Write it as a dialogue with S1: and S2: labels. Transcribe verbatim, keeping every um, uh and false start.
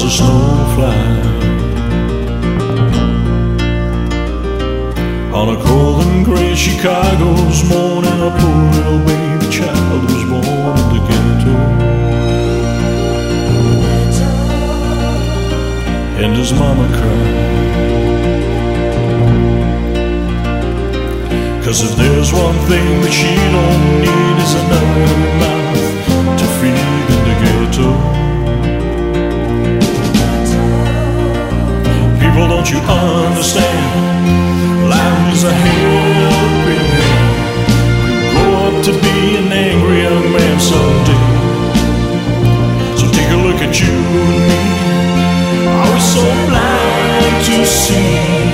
S1: a snowflake. On a cold and grey Chicago's morning, a poor little baby child was born in the ghetto. And his mama cried, 'cause if there's one thing that she don't need is another mouth to feed in the ghetto. People, don't you understand? Life is a helping hand. You'll grow up to be an angry young man someday. So take a look at you and me. Are we so blind to see